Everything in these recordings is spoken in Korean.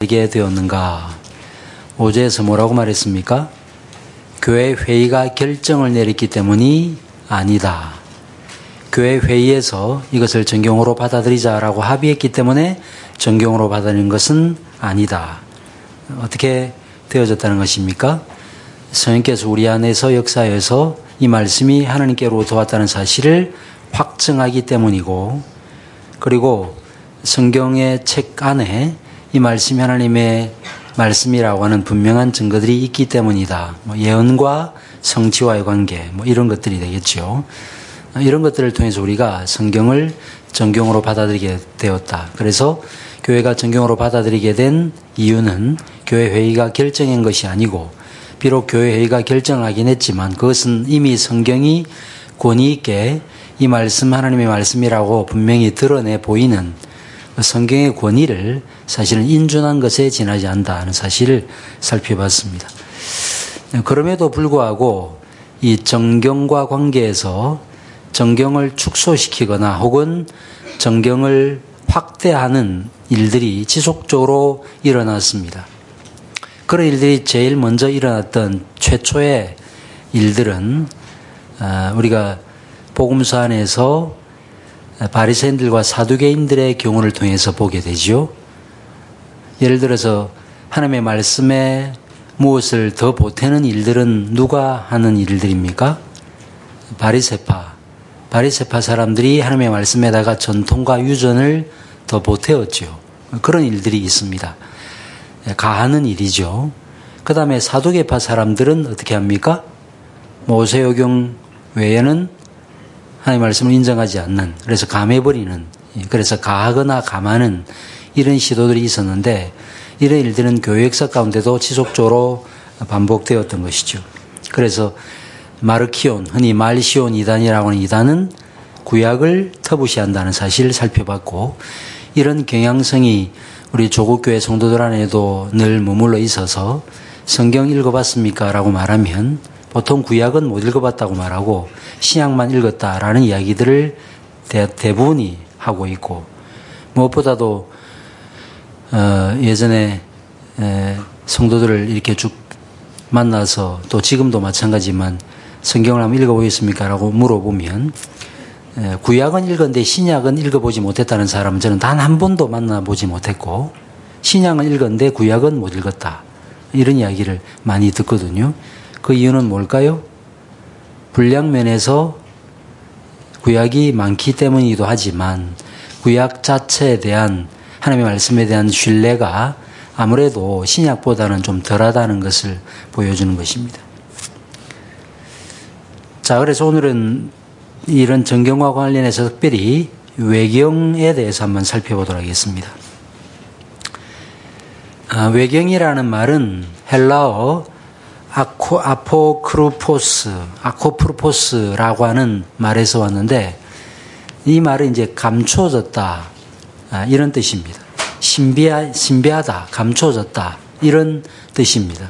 이게 되었는가? 5절에서 뭐라고 말했습니까? 교회 회의가 결정을 내렸기 때문이 아니다. 교회 회의에서 이것을 정경으로 받아들이자라고 합의했기 때문에 정경으로 받아들이는 것은 아니다. 어떻게 되어졌다는 것입니까? 성령께서 우리 안에서 역사해서 이 말씀이 하나님께로부터 왔다는 사실을 확증하기 때문이고, 그리고 성경의 책 안에 이 말씀이 하나님의 말씀이라고 하는 분명한 증거들이 있기 때문이다. 예언과 성취와의 관계, 이런 것들이 되겠죠. 이런 것들을 통해서 우리가 성경을 정경으로 받아들이게 되었다. 그래서 교회가 정경으로 받아들이게 된 이유는 교회 회의가 결정한 것이 아니고, 비록 교회 회의가 결정하긴 했지만 그것은 이미 성경이 권위 있게 이 말씀 하나님의 말씀이라고 분명히 드러내 보이는 성경의 권위를 사실은 인준한 것에 지나지 않는다 하는 사실을 살펴봤습니다. 그럼에도 불구하고 이 정경과 관계에서 정경을 축소시키거나 혹은 정경을 확대하는 일들이 지속적으로 일어났습니다. 그런 일들이 제일 먼저 일어났던 최초의 일들은 우리가 복음서 안에서 바리새인들과 사두개인들의 경우를 통해서 보게 되죠. 예를 들어서 하나님의 말씀에 무엇을 더 보태는 일들은 누가 하는 일들입니까? 바리새파 사람들이 하나님의 말씀에다가 전통과 유전을 더 보태었죠. 그런 일들이 있습니다. 가하는 일이죠. 그 다음에 사두개파 사람들은 어떻게 합니까? 모세오경 외에는 하나님의 말씀을 인정하지 않는, 그래서 감해버리는, 그래서 가하거나 감하는 이런 시도들이 있었는데, 이런 일들은 교회 역사 가운데도 지속적으로 반복되었던 것이죠. 그래서 마르키온, 흔히 말시온 이단이라고 하는 이단은 구약을 터부시한다는 사실을 살펴봤고, 이런 경향성이 우리 조국교회 성도들 안에도 늘 머물러 있어서 성경 읽어봤습니까? 라고 말하면 보통 구약은 못 읽어봤다고 말하고 신약만 읽었다라는 이야기들을 대부분이 하고 있고, 무엇보다도 예전에 성도들을 이렇게 쭉 만나서 또 지금도 마찬가지지만 성경을 한번 읽어보겠습니까? 라고 물어보면 구약은 읽었는데 신약은 읽어보지 못했다는 사람은 저는 단 한 번도 만나보지 못했고, 신약은 읽었는데 구약은 못 읽었다, 이런 이야기를 많이 듣거든요. 그 이유는 뭘까요? 분량 면에서 구약이 많기 때문이기도 하지만 구약 자체에 대한 하나님의 말씀에 대한 신뢰가 아무래도 신약보다는 좀 덜하다는 것을 보여주는 것입니다. 자, 그래서 오늘은 이런 정경과 관련해서 특별히 외경에 대해서 한번 살펴보도록 하겠습니다. 외경이라는 말은 헬라어 아코프로포스라고 하는 말에서 왔는데, 이 말은 이제 감춰졌다, 이런 뜻입니다. 신비하다, 감춰졌다, 이런 뜻입니다.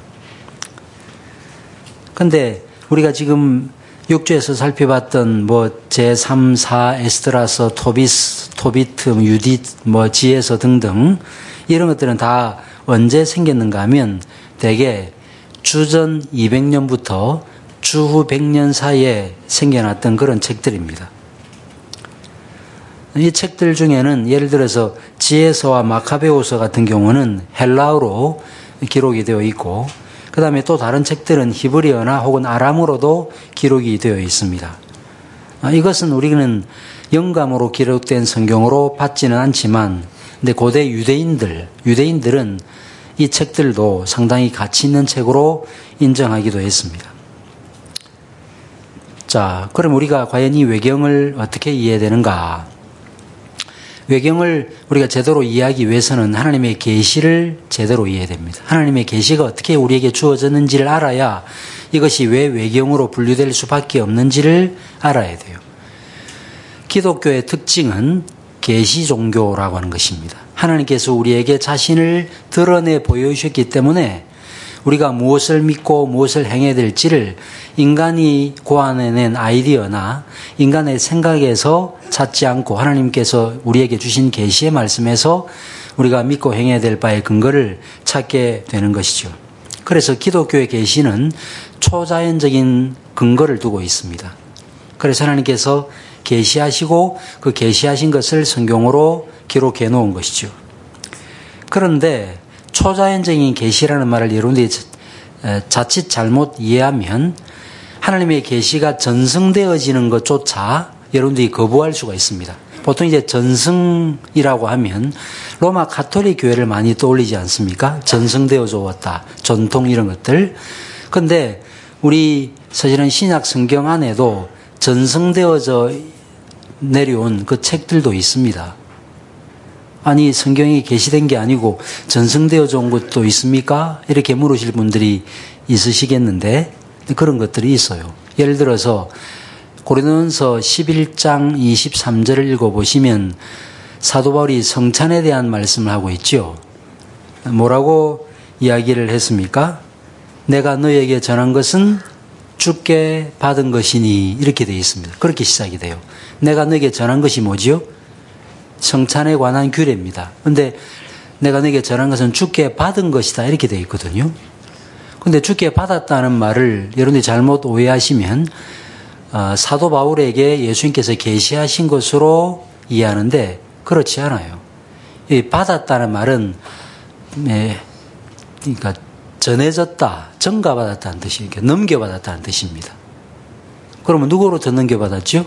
근데 우리가 지금 6주에서 살펴봤던 제3, 4, 에스드라서, 토비트, 유딧, 지에서 등등 이런 것들은 다 언제 생겼는가 하면 대개 주전 200년부터 주후 100년 사이에 생겨났던 그런 책들입니다. 이 책들 중에는 예를 들어서 지혜서와 마카베오서 같은 경우는 헬라어로 기록이 되어 있고, 그 다음에 또 다른 책들은 히브리어나 혹은 아람어로도 기록이 되어 있습니다. 이것은 우리는 영감으로 기록된 성경으로 받지는 않지만, 근데 고대 유대인들은 이 책들도 상당히 가치 있는 책으로 인정하기도 했습니다. 자, 그럼 우리가 과연 이 외경을 어떻게 이해해야 되는가? 외경을 우리가 제대로 이해하기 위해서는 하나님의 계시를 제대로 이해해야 됩니다. 하나님의 계시가 어떻게 우리에게 주어졌는지를 알아야 이것이 왜 외경으로 분류될 수밖에 없는지를 알아야 돼요. 기독교의 특징은 계시 종교라고 하는 것입니다. 하나님께서 우리에게 자신을 드러내 보여주셨기 때문에 우리가 무엇을 믿고 무엇을 행해야 될지를 인간이 고안해낸 아이디어나 인간의 생각에서 찾지 않고 하나님께서 우리에게 주신 계시의 말씀에서 우리가 믿고 행해야 될 바의 근거를 찾게 되는 것이죠. 그래서 기독교의 계시는 초자연적인 근거를 두고 있습니다. 그래서 하나님께서 계시하시고 그 계시하신 것을 성경으로 기록해 놓은 것이죠. 그런데 초자연적인 계시라는 말을 여러분들이 자칫 잘못 이해하면 하나님의 계시가 전승되어지는 것조차 여러분들이 거부할 수가 있습니다. 보통 이제 전승이라고 하면 로마 가톨릭 교회를 많이 떠올리지 않습니까? 전승되어져 왔다, 전통 이런 것들. 그런데 우리 사실은 신약 성경 안에도 전승되어져 내려온 그 책들도 있습니다. 아니 성경이 계시된 게 아니고 전승되어져 온 것도 있습니까? 이렇게 물으실 분들이 있으시겠는데 그런 것들이 있어요. 예를 들어서 고린도전서 11장 23절을 읽어보시면 사도 바울이 성찬에 대한 말씀을 하고 있죠. 뭐라고 이야기를 했습니까? 내가 너에게 전한 것은 주께 받은 것이니 이렇게 되어 있습니다. 그렇게 시작이 돼요. 내가 너에게 전한 것이 뭐지요? 성찬에 관한 규례입니다. 그런데 내가 너에게 전한 것은 주께 받은 것이다 이렇게 되어 있거든요. 그런데 주께 받았다는 말을 여러분들이 잘못 오해하시면 사도 바울에게 예수님께서 계시하신 것으로 이해하는데 그렇지 않아요. 이 받았다는 말은 그러니까 전해졌다, 전가받았다는 뜻이에요. 넘겨받았다는 뜻입니다. 그러면 누구로부터 넘겨받았죠?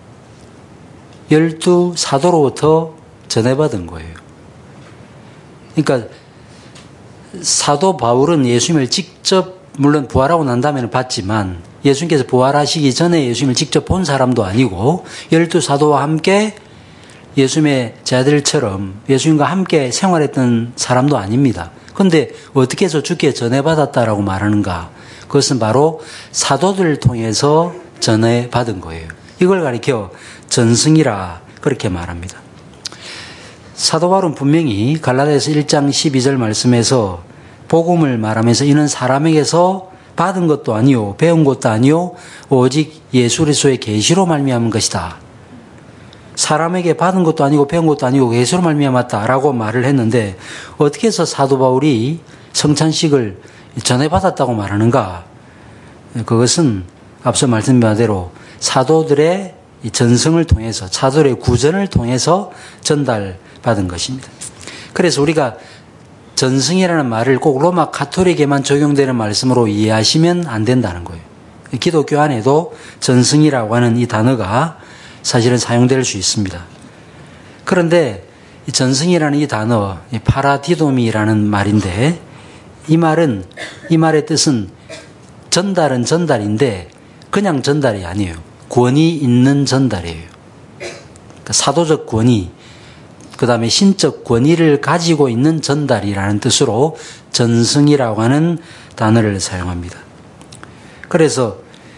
12 사도로부터 전해받은 거예요. 그러니까 사도 바울은 예수님을 직접 물론 부활하고 난 다음에는 봤지만 예수님께서 부활하시기 전에 예수님을 직접 본 사람도 아니고 12 사도와 함께 예수님의 제자들처럼 예수님과 함께 생활했던 사람도 아닙니다. 그런데 어떻게 해서 주께 전해받았다라고 말하는가? 그것은 바로 사도들을 통해서 전해받은 거예요. 이걸 가리켜 전승이라 그렇게 말합니다. 사도 바울은 분명히 갈라디아서 1장 12절 말씀에서 복음을 말하면서 이는 사람에게서 받은 것도 아니요 배운 것도 아니요 오직 예수 그리스도의 계시로 말미암은 것이다. 사람에게 받은 것도 아니고 배운 것도 아니고 예수로 말미암았다라고 말을 했는데 어떻게 해서 사도 바울이 성찬식을 전해받았다고 말하는가? 그것은 앞서 말씀드린 대로 사도들의 전승을 통해서 사도들의 구전을 통해서 전달받은 것입니다. 그래서 우리가 전승이라는 말을 꼭 로마 가톨릭에만 적용되는 말씀으로 이해하시면 안 된다는 거예요. 기독교 안에도 전승이라고 하는 이 단어가 사실은 사용될 수 있습니다. 그런데 이 전승이라는 이 단어, 이 파라디도미라는 말인데 이 말의 뜻은 전달은 전달인데 그냥 전달이 아니에요. 권위 있는 전달이에요. 그러니까 사도적 권위, 그 다음에 신적 권위를 가지고 있는 전달이라는 뜻으로 전승이라고 하는 단어를 사용합니다. 그래서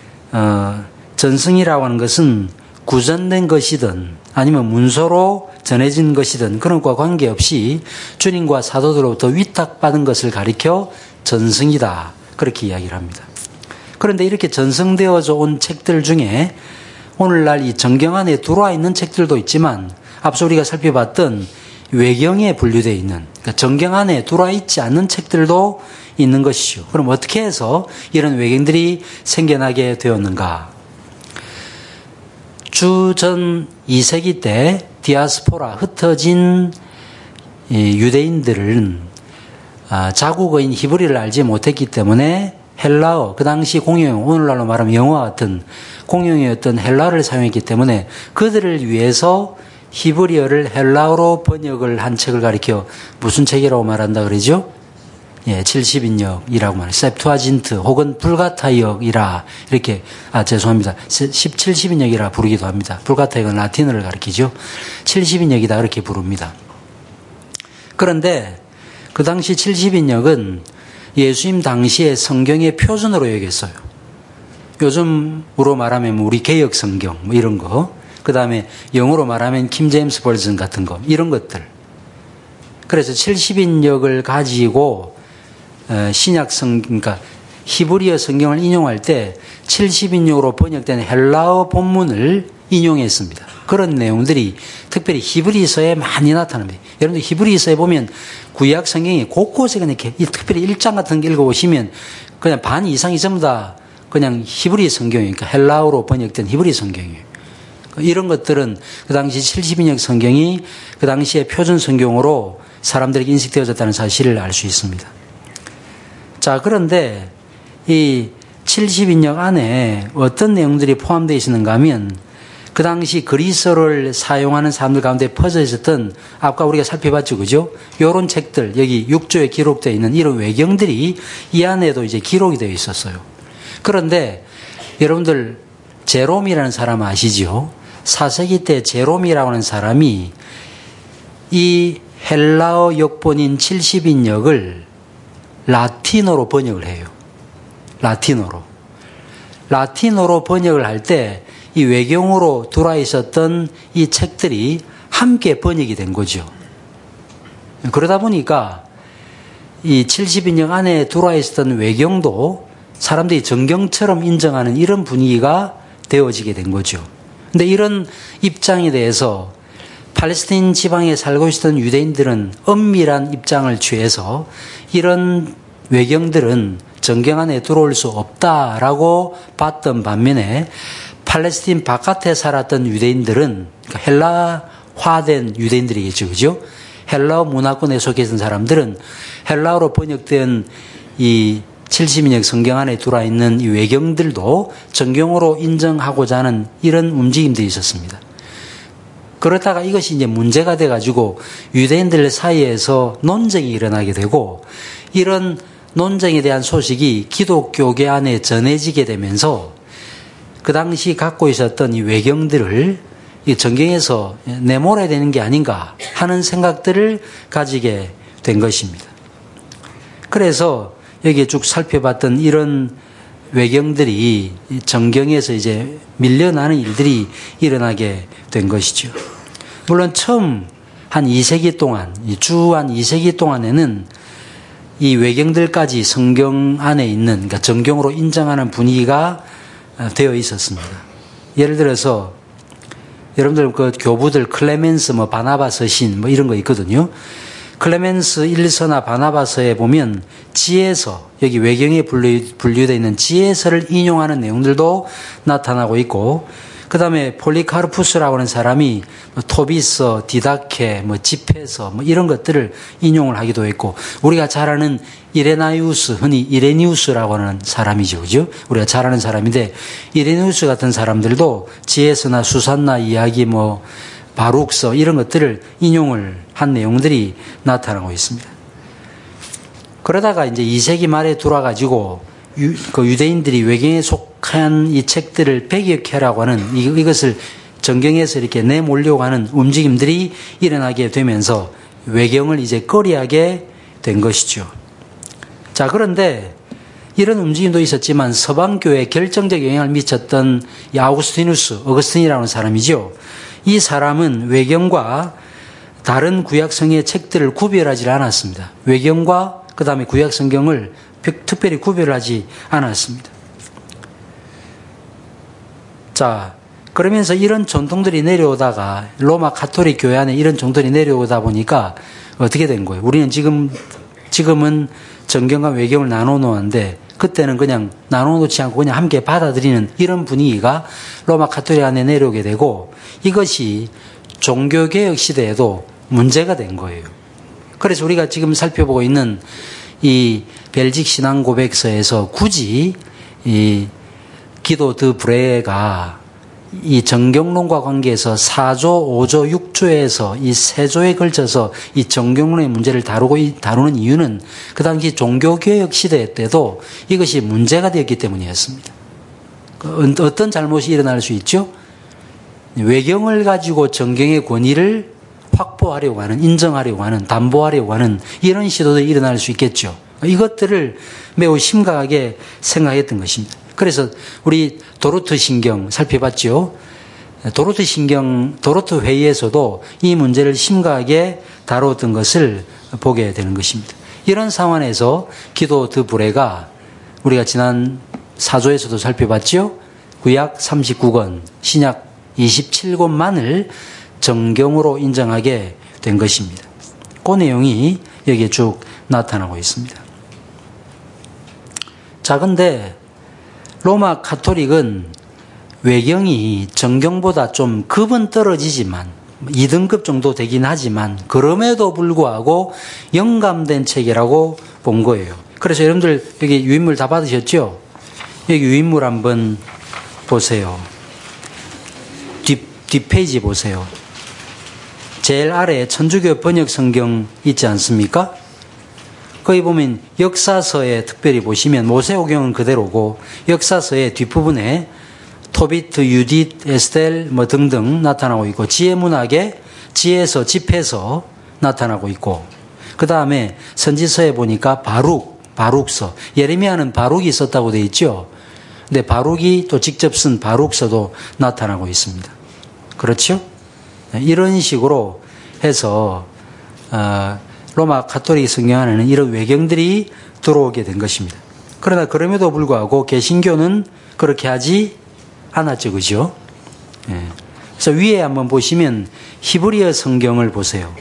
전승이라고 하는 것은 구전된 것이든 아니면 문서로 전해진 것이든 그런 것과 관계없이 주님과 사도들로부터 위탁받은 것을 가리켜 전승이다 그렇게 이야기를 합니다. 그런데 이렇게 전승되어져 온 책들 중에 오늘날 이 정경 안에 들어와 있는 책들도 있지만 앞서 우리가 살펴봤던 외경에 분류되어 있는 그러니까 정경 안에 들어와 있지 않는 책들도 있는 것이죠. 그럼 어떻게 해서 이런 외경들이 생겨나게 되었는가? 주전 2세기 때 디아스포라 흩어진 유대인들은 자국어인 히브리를 알지 못했기 때문에 헬라어, 그 당시 공용, 오늘날로 말하면 영어와 같은 공용이었던 헬라어를 사용했기 때문에 그들을 위해서 히브리어를 헬라어로 번역을 한 책을 가리켜 무슨 책이라고 말한다 그러죠? 예, 70인역이라고 말해요. 셉투아진트 혹은 불가타역이라 이렇게 죄송합니다. 17인역이라 부르기도 합니다. 불가타역은 라틴어를 가리키죠. 70인역이다 그렇게 부릅니다. 그런데 그 당시 70인역은 예수님 당시의 성경의 표준으로 여겼어요. 요즘으로 말하면 우리 개역 성경 뭐 이런 거, 그 다음에 영어로 말하면 킴 제임스 버전 같은 거 이런 것들. 그래서 70인역을 가지고 그러니까 히브리어 성경을 인용할 때 70인역으로 번역된 헬라어 본문을 인용했습니다. 그런 내용들이 특별히 히브리서에 많이 나타납니다. 여러분들 히브리서에 보면 구약 성경이 곳곳에 그냥 이렇게 특별히 1장 같은 거 읽어보시면 그냥 반 이상이 전부 다 그냥 히브리 성경이니까 헬라어로 번역된 히브리 성경이에요. 이런 것들은 그 당시 70인역 성경이 그 당시에 표준 성경으로 사람들에게 인식되어졌다는 사실을 알 수 있습니다. 자, 그런데 이 70인역 안에 어떤 내용들이 포함되어 있는가 하면 그 당시 그리스어를 사용하는 사람들 가운데 퍼져 있었던 아까 우리가 살펴봤죠, 그죠? 요런 책들, 여기 6조에 기록되어 있는 이런 외경들이 이 안에도 이제 기록이 되어 있었어요. 그런데 여러분들 제롬이라는 사람 아시죠? 4세기 때 제롬이라고 하는 사람이 이 헬라어 역본인 70인역을 라틴어로 번역을 해요. 라틴어로 번역을 할 때 이 외경으로 들어와 있었던 이 책들이 함께 번역이 된 거죠. 그러다 보니까 이 70인역 안에 들어와 있었던 외경도 사람들이 정경처럼 인정하는 이런 분위기가 되어지게 된 거죠. 근데 이런 입장에 대해서 팔레스타인 지방에 살고 있었던 유대인들은 엄밀한 입장을 취해서 이런 외경들은 정경 안에 들어올 수 없다라고 봤던 반면에 팔레스타인 바깥에 살았던 유대인들은 그러니까 헬라화된 유대인들이겠죠. 그죠? 헬라어 문화권에 속해 있는 사람들은 헬라어로 번역된 이 70인역 성경 안에 들어와 있는 이 외경들도 정경으로 인정하고자 하는 이런 움직임들이 있었습니다. 그렇다가 이것이 이제 문제가 돼가지고 유대인들 사이에서 논쟁이 일어나게 되고 이런 논쟁에 대한 소식이 기독교계 안에 전해지게 되면서 그 당시 갖고 있었던 이 외경들을 이 정경에서 내몰아야 되는 게 아닌가 하는 생각들을 가지게 된 것입니다. 그래서 여기에 쭉 살펴봤던 이런 외경들이 정경에서 이제 밀려나는 일들이 일어나게 된 것이죠. 물론 처음 한 2세기 동안, 주 한 2세기 동안에는 이 외경들까지 성경 안에 있는, 그러니까 정경으로 인정하는 분위기가 되어 있었습니다. 예를 들어서 여러분들 그 교부들 클레멘스, 바나바서 신 이런 거 있거든요. 클레멘스 1서나 바나바서에 보면 지혜서, 여기 외경에 분류되어 있는 지혜서를 인용하는 내용들도 나타나고 있고, 그 다음에 폴리카르푸스라고 하는 사람이 토비서, 디다케, 지페서 이런 것들을 인용을 하기도 했고, 우리가 잘 아는 이레나이우스, 흔히 이레니우스라고 하는 사람이죠. 그죠? 우리가 잘 아는 사람인데, 이레니우스 같은 사람들도 지혜서나 수산나 이야기, 바룩서 이런 것들을 인용을 한 내용들이 나타나고 있습니다. 그러다가 이제 2세기 말에 들어와가지고 그 유대인들이 외경에 속한 이 책들을 배격해라고 하는 이것을 정경에서 이렇게 내몰려고 하는 움직임들이 일어나게 되면서 외경을 이제 꺼리하게 된 것이죠. 자, 그런데 이런 움직임도 있었지만 서방교회에 결정적 영향을 미쳤던 이 어거스틴이라는 사람이죠. 이 사람은 외경과 다른 구약성의 책들을 구별하지 않았습니다. 외경과 그 다음에 구약성경을 특별히 구별하지 않았습니다. 자, 그러면서 이런 전통들이 내려오다가 로마 가톨릭 교회 안에 이런 전통들이 내려오다 보니까 어떻게 된 거예요? 우리는 지금은 정경과 외경을 나눠 놓았는데 그때는 그냥 나눠 놓지 않고 그냥 함께 받아들이는 이런 분위기가 로마 가톨릭 안에 내려오게 되고 이것이 종교개혁 시대에도 문제가 된 거예요. 그래서 우리가 지금 살펴보고 있는 이 벨직 신앙 고백서에서 굳이 이 기도 드 브레가 이 정경론과 관계해서 4조, 5조, 6조에서 이 3조에 걸쳐서 이 정경론의 문제를 다루는 이유는 그 당시 종교개혁 시대 때도 이것이 문제가 되었기 때문이었습니다. 어떤 잘못이 일어날 수 있죠? 외경을 가지고 정경의 권위를 확보하려고 하는, 인정하려고 하는, 담보하려고 하는 이런 시도도 일어날 수 있겠죠. 이것들을 매우 심각하게 생각했던 것입니다. 그래서 우리 도르트 신경 살펴봤죠. 도르트 회의에서도 이 문제를 심각하게 다루었던 것을 보게 되는 것입니다. 이런 상황에서 기도 드 브레가 우리가 지난 4조에서도 살펴봤죠. 구약 39권, 신약 27권만을 정경으로 인정하게 된 것입니다. 그 내용이 여기에 쭉 나타나고 있습니다. 자, 근데 로마 가톨릭은 외경이 정경보다 좀 급은 떨어지지만 2등급 정도 되긴 하지만 그럼에도 불구하고 영감된 책이라고 본 거예요. 그래서 여러분들 여기 유인물 다 받으셨죠? 여기 유인물 한번 보세요. 뒷페이지 보세요. 제일 아래에 천주교 번역 성경 있지 않습니까? 거기 보면 역사서에 특별히 보시면 모세오경은 그대로고 역사서의 뒷부분에 토비트, 유딧, 에스텔 뭐 등등 나타나고 있고 지혜문학에 지혜서, 집회서 나타나고 있고 그 다음에 선지서에 보니까 바룩서 예레미야는 바룩이 있었다고 되어 있죠. 근데 바룩이 또 직접 쓴 바룩서도 나타나고 있습니다. 그렇죠? 이런 식으로 해서 로마 가톨릭 성경 안에는 이런 외경들이 들어오게 된 것입니다. 그러나 그럼에도 불구하고 개신교는 그렇게 하지 않았죠. 그죠? 예. 그래서 위에 한번 보시면 히브리어 성경을 보세요.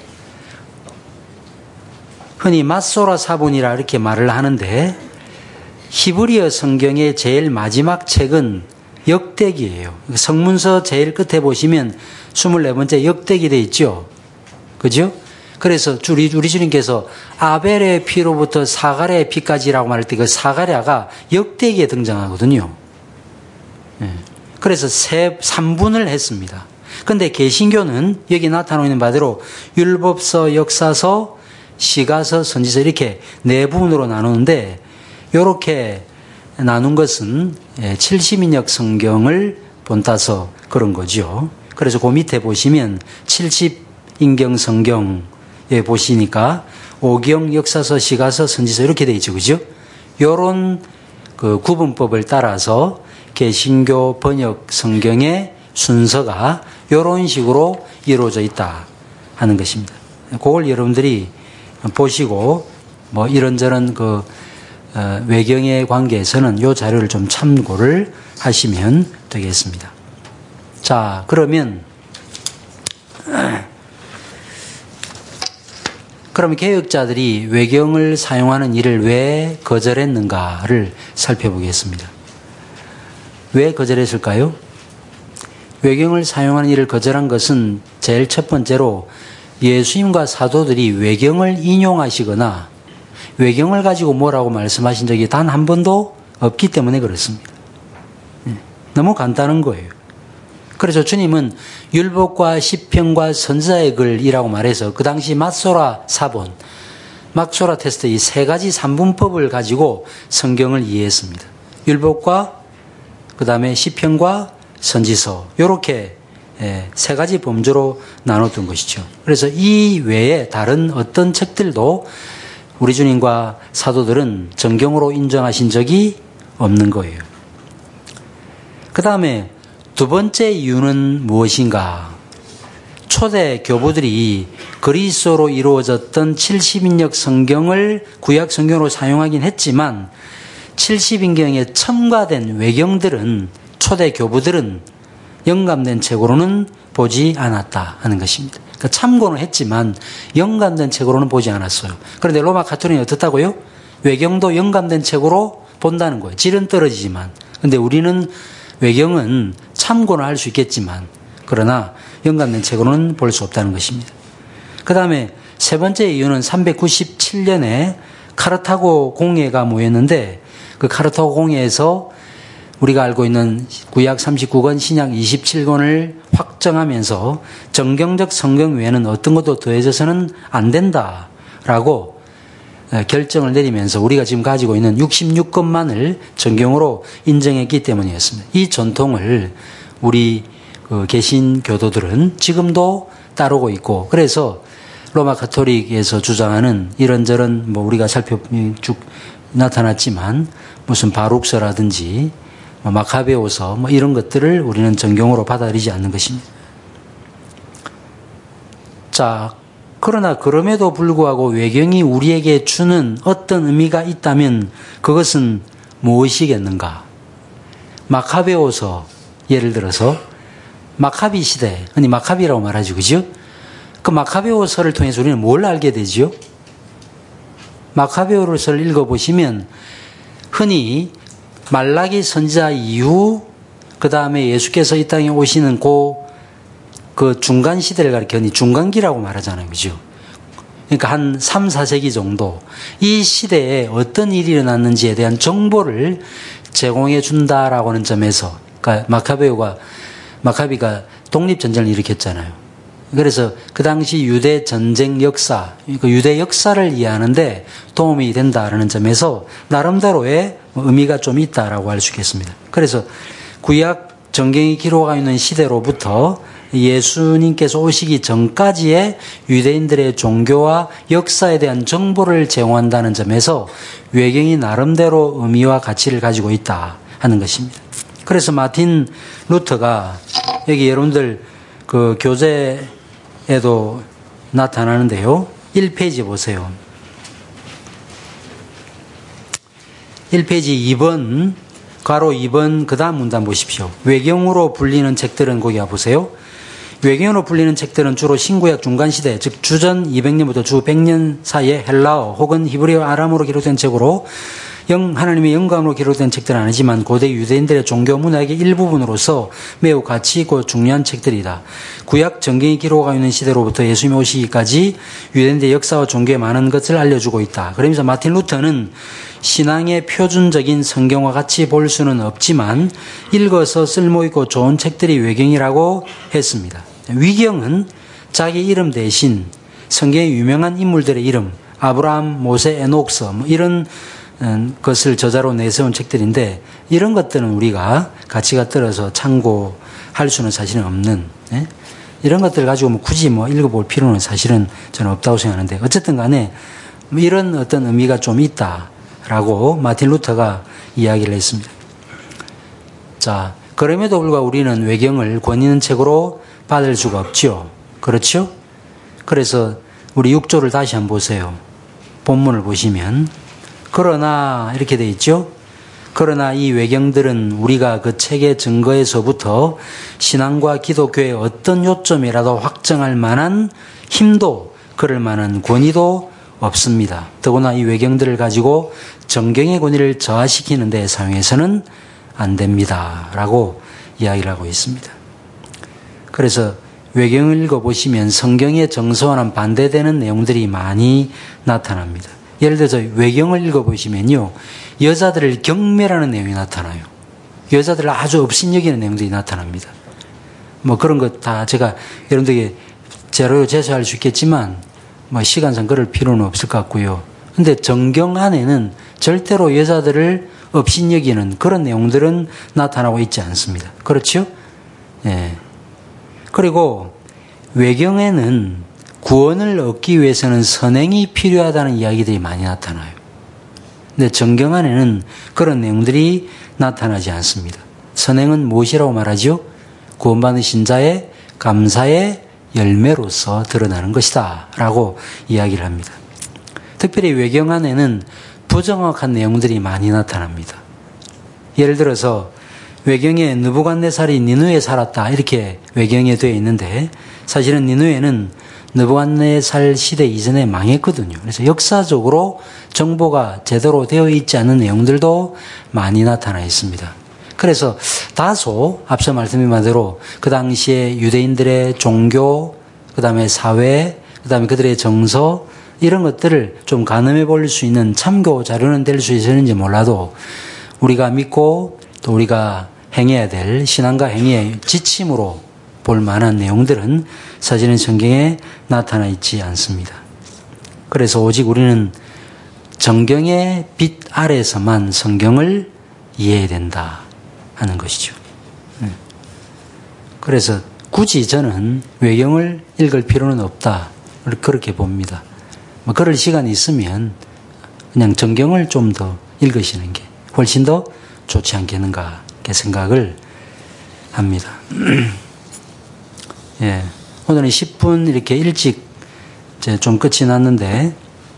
흔히 마소라 사본이라 이렇게 말을 하는데 히브리어 성경의 제일 마지막 책은 역대기예요. 성문서 제일 끝에 보시면 24번째 역대기 되어 있죠. 그죠? 그래서 우리 주님께서 아벨의 피로부터 사가랴의 피까지라고 말할 때 그 사가랴가 역대기에 등장하거든요. 예. 그래서 3분을 했습니다. 근데 개신교는 여기 나타나고 있는 바대로 율법서, 역사서, 시가서, 선지서 이렇게 4부분으로 나누는데 이렇게 나눈 것은 70인역 성경을 본따서 그런 거죠. 그래서 그 밑에 보시면 70인경 성경에 보시니까 오경, 역사서, 시가서, 선지서 이렇게 돼 있죠. 그죠? 요런 그 구분법을 따라서 개신교 번역 성경의 순서가 요런 식으로 이루어져 있다 하는 것입니다. 그걸 여러분들이 보시고 뭐 이런저런 그 외경의 관계에서는 요 자료를 좀 참고를 하시면 되겠습니다. 자, 그러면 개혁자들이 외경을 사용하는 일을 왜 거절했는가를 살펴보겠습니다. 왜 거절했을까요? 외경을 사용하는 일을 거절한 것은 제일 첫 번째로 예수님과 사도들이 외경을 인용하시거나 외경을 가지고 뭐라고 말씀하신 적이 단 한 번도 없기 때문에 그렇습니다. 너무 간단한 거예요. 그래서 주님은 율법과 시편과 선지자의 글이라고 말해서 그 당시 마소라 사본, 막소라 테스트 이 3가지 3분법을 가지고 성경을 이해했습니다. 율법과 그 다음에 시편과 선지서 이렇게 3가지 범주로 나눴던 것이죠. 그래서 이 외에 다른 어떤 책들도 우리 주님과 사도들은 정경으로 인정하신 적이 없는 거예요. 그 다음에 두 번째 이유는 무엇인가? 초대 교부들이 그리스어로 이루어졌던 70인역 성경을 구약 성경으로 사용하긴 했지만 70인경에 첨가된 외경들은 초대 교부들은 영감된 책으로는 보지 않았다 하는 것입니다. 그러니까 참고는 했지만 영감된 책으로는 보지 않았어요. 그런데 로마 가톨릭은 어떻다고요? 외경도 영감된 책으로 본다는 거예요. 질은 떨어지지만. 그런데 우리는 외경은 참고는 할 수 있겠지만 그러나 영감된 책으로는 볼 수 없다는 것입니다. 그 다음에 세 번째 이유는 397년에 카르타고 공회가 모였는데 그 카르타고 공회에서 우리가 알고 있는 구약 39권, 신약 27권을 확정하면서 정경적 성경 외에는 어떤 것도 더해져서는 안 된다라고 결정을 내리면서 우리가 지금 가지고 있는 66권만을 정경으로 인정했기 때문이었습니다. 이 전통을 우리 개신교도들은 지금도 따르고 있고 그래서 로마 가톨릭에서 주장하는 이런저런 뭐 우리가 쭉 나타났지만 무슨 바룩서라든지 마카베오서 뭐 이런 것들을 우리는 정경으로 받아들이지 않는 것입니다. 자, 그러나 그럼에도 불구하고 외경이 우리에게 주는 어떤 의미가 있다면 그것은 무엇이겠는가? 마카베오서 예를 들어서 마카비 시대, 흔히 마카비라고 말하죠, 그죠? 그 마카베오서를 통해서 우리는 뭘 알게 되죠? 마카베오서를 읽어보시면 흔히 말라기 선지자 이후 그 다음에 예수께서 이 땅에 오시는 그 중간 시대를 가리키니 중간기라고 말하잖아요. 그죠? 그러니까 한 3, 4세기 정도 이 시대에 어떤 일이 일어났는지에 대한 정보를 제공해 준다라고 하는 점에서 그러니까 마카비가 독립전쟁을 일으켰잖아요. 그래서 그 당시 유대 전쟁 역사, 유대 역사를 이해하는데 도움이 된다라는 점에서 나름대로의 의미가 좀 있다라고 할 수 있겠습니다. 그래서 구약 정경이 기록하고 있는 시대로부터 예수님께서 오시기 전까지의 유대인들의 종교와 역사에 대한 정보를 제공한다는 점에서 외경이 나름대로 의미와 가치를 가지고 있다 하는 것입니다. 그래서 마틴 루터가 여기 여러분들 그 교재에도 나타나는데요. 1페이지 보세요. 1페이지 2번, 괄호 2번, 그 다음 문단 보십시오. 외경으로 불리는 책들은 거기 가보세요. 외경으로 불리는 책들은 주로 신구약 중간시대, 즉 주전 200년부터 주 100년 사이에 헬라어 혹은 히브리어 아람어로 기록된 책으로 하나님의 영감으로 기록된 책들은 아니지만 고대 유대인들의 종교 문학의 일부분으로서 매우 가치 있고 중요한 책들이다. 구약 정경이 기록하고 있는 시대로부터 예수님이 오시기까지 유대인들의 역사와 종교에 많은 것을 알려주고 있다. 그러면서 마틴 루터는 신앙의 표준적인 성경과 같이 볼 수는 없지만 읽어서 쓸모있고 좋은 책들이 외경이라고 했습니다. 위경은 자기 이름 대신 성경의 유명한 인물들의 이름, 아브라함, 모세, 에녹서 이런 것을 저자로 내세운 책들인데 이런 것들은 우리가 가치가 떨어져 참고할 수는 사실은 없는 이런 것들을 가지고 굳이 읽어볼 필요는 사실은 저는 없다고 생각하는데 어쨌든 간에 이런 어떤 의미가 좀 있다라고 마틴 루터가 이야기를 했습니다. 자, 그럼에도 불구하고 우리는 외경을 권위 있는 책으로 받을 수가 없죠. 그렇죠? 그래서 우리 6조를 다시 한번 보세요. 본문을 보시면 그러나 이렇게 돼 있죠. 그러나 이 외경들은 우리가 그 책의 증거에서부터 신앙과 기독교의 어떤 요점이라도 확정할 만한 힘도 그럴 만한 권위도 없습니다. 더구나 이 외경들을 가지고 정경의 권위를 저하시키는 데 사용해서는 안 됩니다. 라고 이야기를 하고 있습니다. 그래서 외경을 읽어보시면 성경의 정서와는 반대되는 내용들이 많이 나타납니다. 예를 들어서 외경을 읽어보시면요. 여자들을 경멸하는 내용이 나타나요. 여자들을 아주 업신여기는 내용들이 나타납니다. 그런 것 다 제가 여러분들에게 제로 제시할 수 있겠지만 시간상 그럴 필요는 없을 것 같고요. 근데 정경 안에는 절대로 여자들을 업신여기는 그런 내용들은 나타나고 있지 않습니다. 그렇죠? 예. 그리고 외경에는 구원을 얻기 위해서는 선행이 필요하다는 이야기들이 많이 나타나요. 근데 정경 안에는 그런 내용들이 나타나지 않습니다. 선행은 무엇이라고 말하죠? 구원받으신 자의 감사의 열매로서 드러나는 것이다 라고 이야기를 합니다. 특별히 외경 안에는 부정확한 내용들이 많이 나타납니다. 예를 들어서 외경에 느부갓네살이 니누에 살았다 이렇게 외경에 되어 있는데 사실은 니누에는 느부갓네살 시대 이전에 망했거든요. 그래서 역사적으로 정보가 제대로 되어 있지 않은 내용들도 많이 나타나 있습니다. 그래서 다소 앞서 말씀드린 바대로 그 당시에 유대인들의 종교, 그 다음에 사회, 그 다음에 그들의 정서 이런 것들을 좀 가늠해 볼 수 있는 참고 자료는 될 수 있었는지 몰라도 우리가 믿고 또 우리가 행해야 될 신앙과 행위의 지침으로 볼 만한 내용들은 사실은 성경에 나타나 있지 않습니다. 그래서 오직 우리는 정경의 빛 아래서만 성경을 이해해야 된다 하는 것이죠. 그래서 굳이 저는 외경을 읽을 필요는 없다 그렇게 봅니다. 그럴 시간이 있으면 그냥 정경을 좀 더 읽으시는 게 훨씬 더 좋지 않겠는가 이렇게 생각을 합니다. 예, 오늘은 10분 이렇게 일찍 이제 좀 끝이 났는데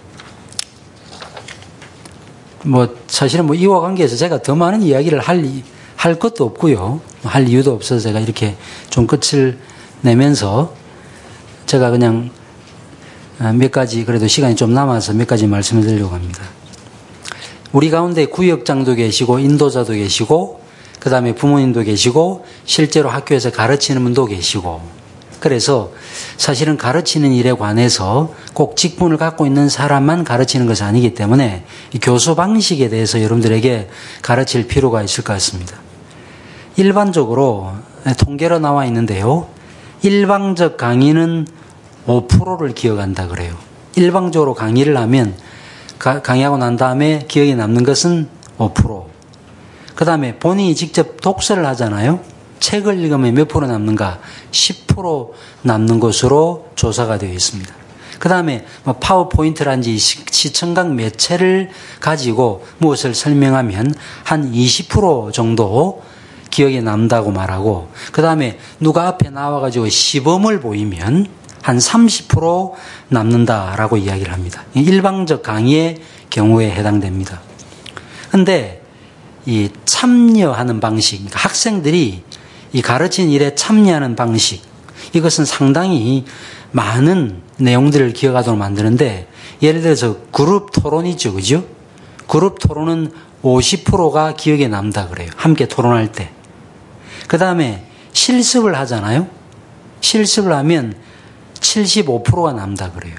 사실은 이와 관계해서 제가 더 많은 이야기를 할 것도 없고요. 할 이유도 없어서 제가 이렇게 좀 끝을 내면서 제가 그냥 몇 가지, 그래도 시간이 좀 남아서 몇 가지 말씀을 드리려고 합니다. 우리 가운데 구역장도 계시고 인도자도 계시고 그 다음에 부모님도 계시고 실제로 학교에서 가르치는 분도 계시고, 그래서 사실은 가르치는 일에 관해서 꼭 직분을 갖고 있는 사람만 가르치는 것이 아니기 때문에 이 교수 방식에 대해서 여러분들에게 가르칠 필요가 있을 것 같습니다. 일반적으로 통계로 나와 있는데요, 일방적 강의는 5%를 기억한다 그래요. 일방적으로 강의를 하면 강의하고 난 다음에 기억에 남는 것은 5%. 그 다음에 본인이 직접 독서를 하잖아요. 책을 읽으면 몇 프로 남는가? 10% 남는 것으로 조사가 되어 있습니다. 그 다음에 파워포인트란지 시청각 매체를 가지고 무엇을 설명하면 한 20% 정도 기억에 남다고 말하고, 그 다음에 누가 앞에 나와가지고 시범을 보이면 한 30% 남는다라고 이야기를 합니다. 일방적 강의의 경우에 해당됩니다. 근데 이 참여하는 방식, 그러니까 학생들이 이 가르친 일에 참여하는 방식, 이것은 상당히 많은 내용들을 기억하도록 만드는데, 예를 들어서 그룹 토론이죠, 그죠? 그룹 토론은 50%가 기억에 남다 그래요. 함께 토론할 때. 그 다음에 실습을 하잖아요. 실습을 하면 75%가 남다 그래요.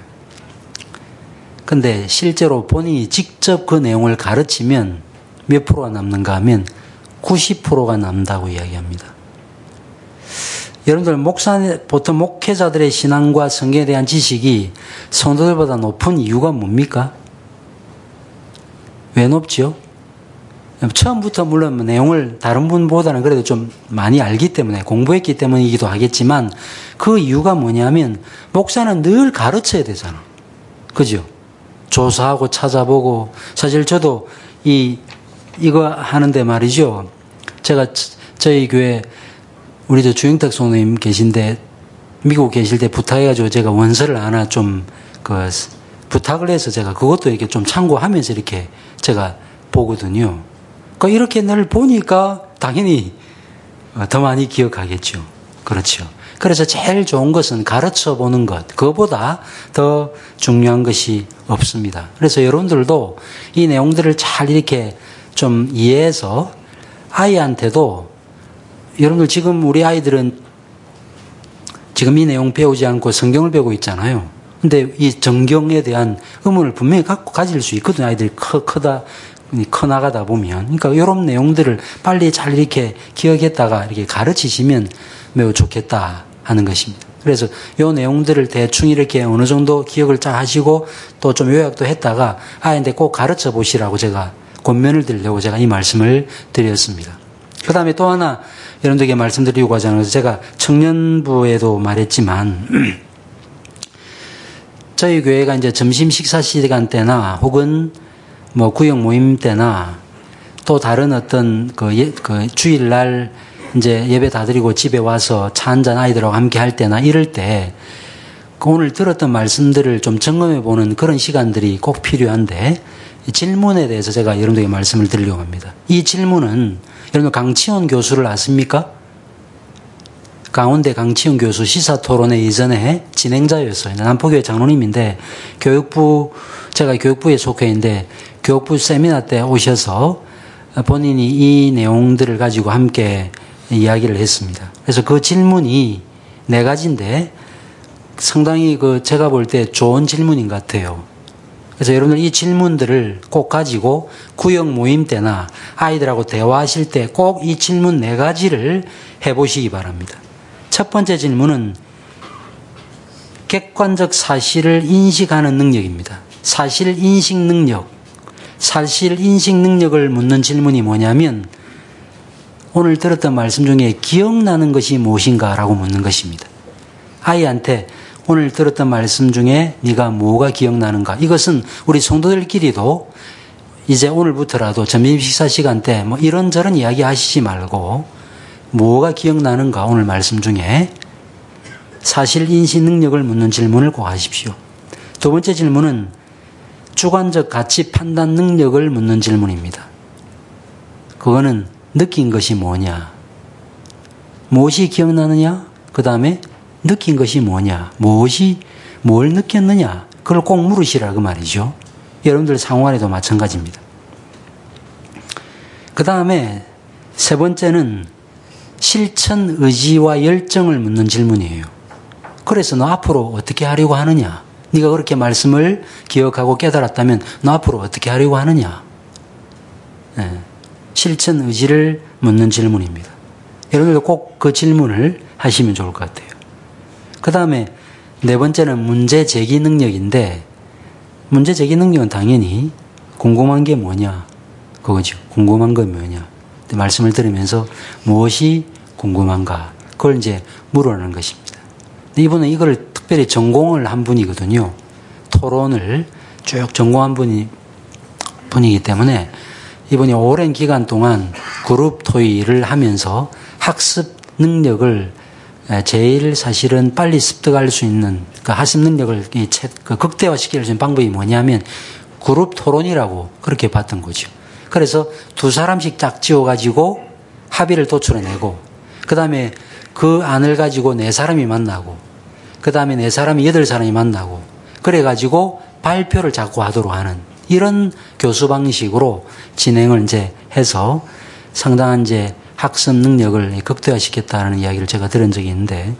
근데 실제로 본인이 직접 그 내용을 가르치면 몇 프로가 남는가 하면 90%가 남다고 이야기합니다. 여러분들 보통 목회자들의 신앙과 성경에 대한 지식이 성도들보다 높은 이유가 뭡니까? 왜 높죠? 처음부터 물론 내용을 다른 분보다는 그래도 좀 많이 알기 때문에, 공부했기 때문이기도 하겠지만, 그 이유가 뭐냐면 목사는 늘 가르쳐야 되잖아. 그죠? 조사하고 찾아보고. 사실 저도 이거 하는데 말이죠, 제가 저희 교회 우리 주영탁 선생님 계신데 미국 계실 때 부탁해가지고 제가 원서를 하나 좀 부탁을 해서 제가 그것도 이렇게 좀 참고하면서 이렇게 제가 보거든요. 그러니까 이렇게 늘 보니까 당연히 더 많이 기억하겠죠. 그렇죠. 그래서 제일 좋은 것은 가르쳐 보는 것, 그거보다 더 중요한 것이 없습니다. 그래서 여러분들도 이 내용들을 잘 이렇게 좀 이해해서 아이한테도, 여러분들 지금 우리 아이들은 지금 이 내용 배우지 않고 성경을 배우고 있잖아요. 근데 이 정경에 대한 의문을 분명히 가질 수 있거든요. 아이들이 커나가다 보면. 그러니까 이런 내용들을 빨리 잘 이렇게 기억했다가 이렇게 가르치시면 매우 좋겠다 하는 것입니다. 그래서 이 내용들을 대충 이렇게 어느 정도 기억을 잘 하시고 또 좀 요약도 했다가 아이한테 꼭 가르쳐 보시라고 제가 권면을 드리려고 제가 이 말씀을 드렸습니다. 그 다음에 또 하나 여러분들에게 말씀드리고 하자는 것은, 제가 청년부에도 말했지만 저희 교회가 이제 점심 식사 시간 때나 혹은 구역 모임 때나 또 다른 어떤 주일날 이제 예배 다 드리고 집에 와서 차 한잔 아이들하고 함께 할 때나 이럴 때 오늘 들었던 말씀들을 좀 점검해 보는 그런 시간들이 꼭 필요한데, 질문에 대해서 제가 여러분들에게 말씀을 드리려고 합니다. 이 질문은 여러분 강치원 교수를 아십니까? 강원대 강치원 교수 시사토론회 예전에 진행자였어요. 남포교회 장로님인데 제가 교육부에 속해 있는데 교육부 세미나 때 오셔서 본인이 이 내용들을 가지고 함께 이야기를 했습니다. 그래서 그 질문이 4가지인데 상당히 제가 볼 때 좋은 질문인 것 같아요. 그래서 여러분들 이 질문들을 꼭 가지고 구역 모임 때나 아이들하고 대화하실 때 꼭 이 질문 4가지를 해보시기 바랍니다. 첫 번째 질문은 객관적 사실을 인식하는 능력입니다. 사실 인식 능력. 사실 인식 능력을 묻는 질문이 뭐냐면, 오늘 들었던 말씀 중에 기억나는 것이 무엇인가라고 묻는 것입니다. 아이한테 오늘 들었던 말씀 중에 네가 뭐가 기억나는가? 이것은 우리 성도들끼리도 이제 오늘부터라도 점심 식사 시간 때 이런저런 이야기 하시지 말고 뭐가 기억나는가? 오늘 말씀 중에 사실 인식 능력을 묻는 질문을 꼭 하십시오. 두 번째 질문은 주관적 가치 판단 능력을 묻는 질문입니다. 그거는 느낀 것이 뭐냐? 무엇이 기억나느냐? 그 다음에 느낀 것이 뭐냐, 뭘 느꼈느냐, 그걸 꼭 물으시라 그 말이죠. 여러분들 상호간에도 마찬가지입니다. 그 다음에 세 번째는 실천 의지와 열정을 묻는 질문이에요. 그래서 너 앞으로 어떻게 하려고 하느냐? 네가 그렇게 말씀을 기억하고 깨달았다면 너 앞으로 어떻게 하려고 하느냐? 네. 실천 의지를 묻는 질문입니다. 여러분들도 꼭 그 질문을 하시면 좋을 것 같아요. 그 다음에 네 번째는 문제 제기 능력인데, 문제 제기 능력은 당연히 궁금한 게 뭐냐, 그거죠. 궁금한 건 뭐냐. 말씀을 들으면서 무엇이 궁금한가, 그걸 이제 물어내는 것입니다. 이분은 이걸 특별히 전공을 한 분이거든요. 토론을 쭉 전공한 분이기 때문에 이분이 오랜 기간 동안 그룹 토의를 하면서 학습 능력을 제일 사실은 빨리 습득할 수 있는 그 학습 능력을 극대화시킬 수 있는 방법이 뭐냐면 그룹 토론이라고 그렇게 봤던 거죠. 그래서 두 사람씩 짝 지어가지고 합의를 도출해내고, 그 다음에 그 안을 가지고 네 사람이 만나고, 그 다음에 네 사람이 8사람이 만나고, 그래가지고 발표를 자꾸 하도록 하는 이런 교수 방식으로 진행을 이제 해서 상당한 이제 학습 능력을 극대화시켰다는 이야기를 제가 들은 적이 있는데,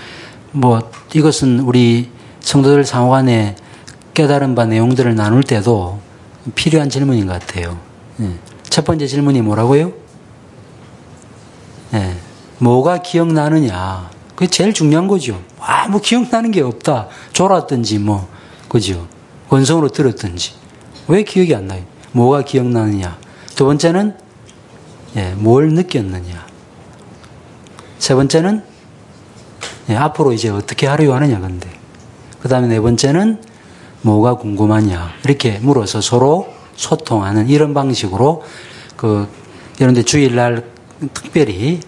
이것은 우리 성도들 상호간에 깨달은 바 내용들을 나눌 때도 필요한 질문인 것 같아요. 첫 번째 질문이 뭐라고요? 뭐가 기억나느냐. 그게 제일 중요한 거죠. 아무 기억나는 게 없다. 졸았든지 그죠? 건성으로 들었든지. 왜 기억이 안 나요? 뭐가 기억나느냐. 두 번째는 뭘 느꼈느냐. 세 번째는 앞으로 이제 어떻게 하려고 하느냐. 근데 그 다음에 네 번째는 뭐가 궁금하냐. 이렇게 물어서 서로 소통하는 이런 방식으로 여러분들 주일날 특별히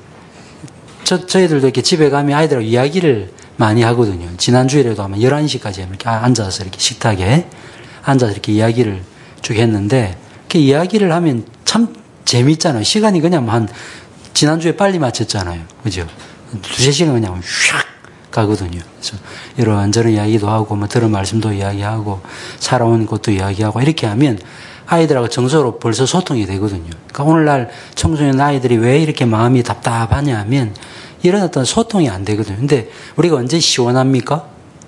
저희들도 이렇게 집에 가면 아이들하고 이야기를 많이 하거든요. 지난 주일에도 아마 11시까지 이렇게 앉아서 이렇게 식탁에 앉아서 이렇게 이야기를 쭉 했는데, 이렇게 이야기를 하면 참 재밌잖아요. 시간이 그냥 지난주에 빨리 마쳤잖아요. 그죠? 2-3시간 그냥 휙 가거든요. 그래서 이런저런 이야기도 하고, 들은 말씀도 이야기하고, 살아온 것도 이야기하고, 이렇게 하면 아이들하고 정서로 벌써 소통이 되거든요. 그러니까 오늘날 청소년 아이들이 왜 이렇게 마음이 답답하냐 하면 이런 어떤 소통이 안 되거든요. 근데 우리가 언제 시원합니까?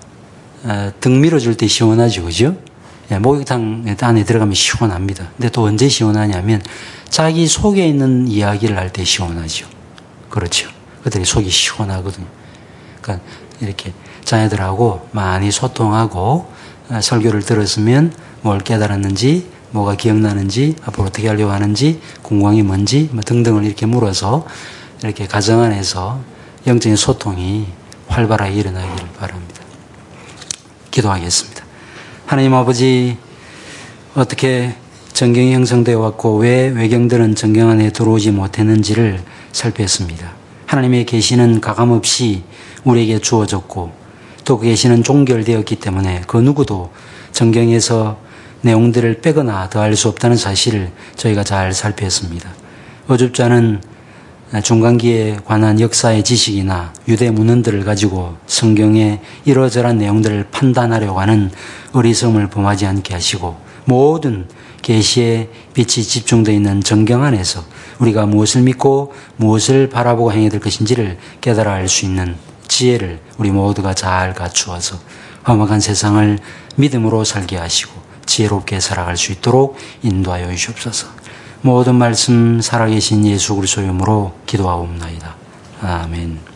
등 밀어줄 때 시원하죠. 그죠? 목욕탕 안에 들어가면 시원합니다. 근데 또 언제 시원하냐면 자기 속에 있는 이야기를 할 때 시원하죠. 그렇죠. 그들이 속이 시원하거든요. 그러니까 이렇게 자녀들하고 많이 소통하고 설교를 들었으면 뭘 깨달았는지, 뭐가 기억나는지, 앞으로 어떻게 하려고 하는지, 궁금한 게 뭔지 등등을 이렇게 물어서 이렇게 가정 안에서 영적인 소통이 활발하게 일어나기를 바랍니다. 기도하겠습니다. 하나님 아버지, 어떻게 정경이 형성되어 왔고 왜 외경들은 정경 안에 들어오지 못했는지를 살폈습니다. 하나님의 계시는 가감없이 우리에게 주어졌고 또 그 계시는 종결되었기 때문에 그 누구도 정경에서 내용들을 빼거나 더할 수 없다는 사실을 저희가 잘 살폈습니다. 어줍잖은 중간기에 관한 역사의 지식이나 유대 문헌들을 가지고 성경의 이러저러한 내용들을 판단하려고 하는 어리석음을 범하지 않게 하시고, 모든 계시의 빛이 집중되어 있는 정경 안에서 우리가 무엇을 믿고 무엇을 바라보고 행해야 될 것인지를 깨달아 알 수 있는 지혜를 우리 모두가 잘 갖추어서 험악한 세상을 믿음으로 살게 하시고 지혜롭게 살아갈 수 있도록 인도하여 주시옵소서. 모든 말씀 살아계신 예수 그리스도의 이름으로 기도하옵나이다. 아멘.